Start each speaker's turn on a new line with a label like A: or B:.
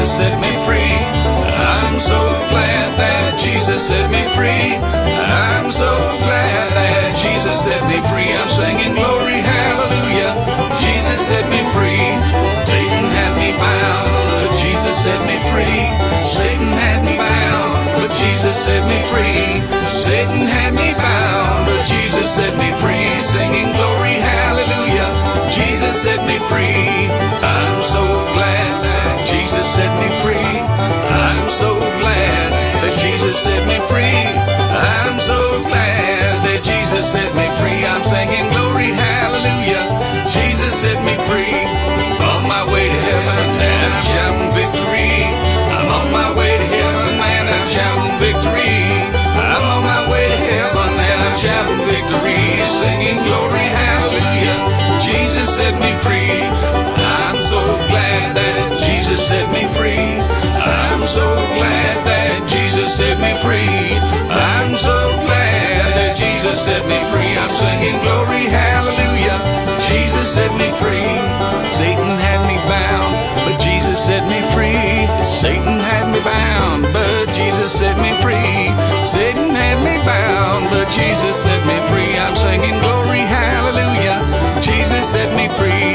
A: Jesus set me free. I'm so glad that Jesus set me free. I'm so glad that Jesus set me free. I'm singing glory, hallelujah. Jesus set me free. Satan had me bound, but Jesus set me free. Satan had me bound, but Jesus set me free. Satan had me bound, but Jesus set me free. Singing glory, hallelujah. Jesus set me free. I'm so glad that Jesus set me free. I'm so glad that Jesus set me free. I'm so glad that Jesus set me free. I'm singing glory, hallelujah. Jesus set me free. On my way to heaven and I'm shouting victory. I'm on my way to heaven and I'm shouting victory. I'm on my way to heaven and I'm shouting victory. Singing glory, hallelujah. Jesus set me free. I'm so glad that Jesus set me free. I'm so glad that Jesus set me free. I'm so glad that Jesus set me free. I'm singing glory, hallelujah. Jesus set me free. Satan had me bound, but Jesus set me free. Satan had me bound, but Jesus set me free. Satan had me bound, but Jesus set me free. I'm singing glory, hallelujah. Jesus set me free.